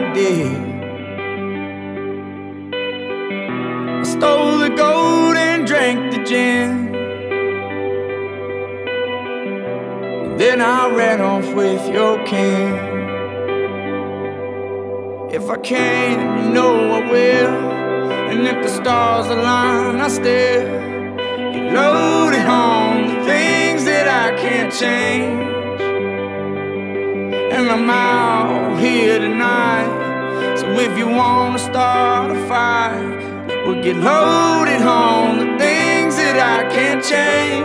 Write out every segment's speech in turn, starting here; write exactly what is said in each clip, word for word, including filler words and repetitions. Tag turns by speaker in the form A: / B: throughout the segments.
A: did. I stole the gold and drank the gin, and then I ran off with your king. If I can, you know I will. And if the stars align, I still get loaded home the things that I can't change. And I'm out here tonight, so if you wanna start a fight, we'll get loaded home the things that I can't change.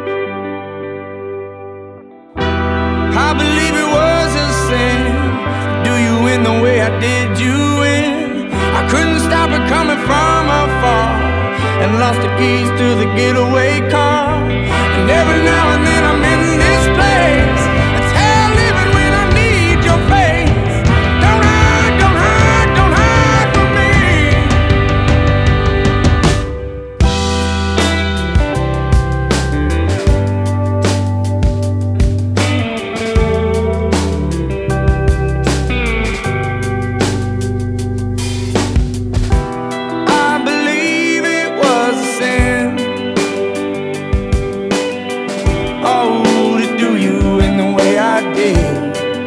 A: I believe it was a sin to do you in the way I did you in. I couldn't stop it coming from afar, and lost the keys to the getaway car. And every now and then I'm in this place. It's hell living when I need your face. Don't hide, don't hide, don't hide from me. I believe it was a sin, oh, to do you in the way I did.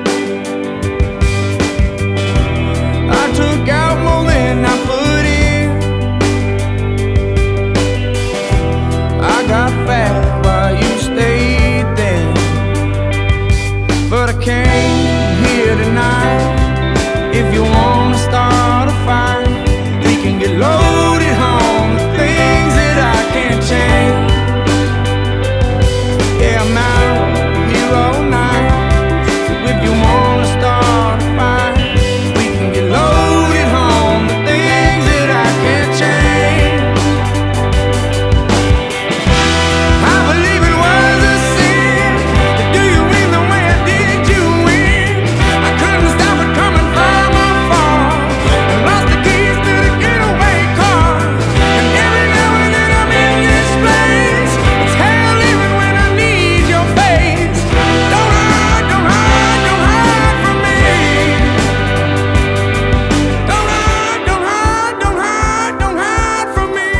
A: I took out more than I put in. I got fat while you stayed thin, but I came here tonight. If you wanna start a fight, we can get loaded home the things that I can't change. Yeah, I'm out here all night, so if you wanna start a fight, we can get loaded home the things that I can't change. I believe it was a sin to do you in the way I did you in. I couldn't stop it coming from afar, and lost the keys to the getaway car. And every now and then I'm in this place. It's hell living when I need your face. Don't hide, don't hide, don't hide from me. Don't hide, don't hide, don't hide, don't hide from me.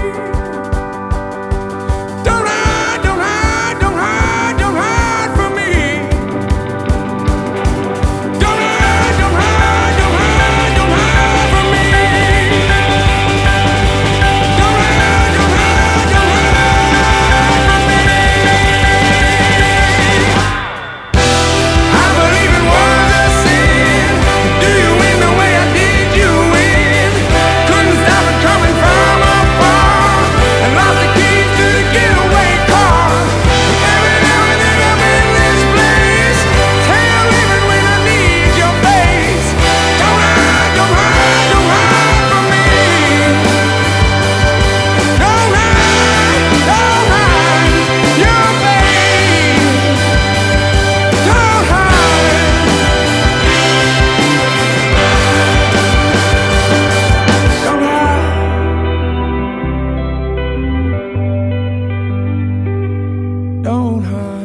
A: Don't hide, don't hide, don't hide, don't hide from me. Don't hide, don't hide, don't hide, don't hide from me. Don't hide, don't hide, don't hide from me. I believe it was a sin to do you in the way I did you in. Couldn't stop it coming from afar, and lost the keys to the getaway car. Every now and then I'm in this place. It's hell living when I need your face. Don't hide, don't hide, don't hide from me. Don't hide, don't hide your face. Don't hide. Don't hide. Don't hide.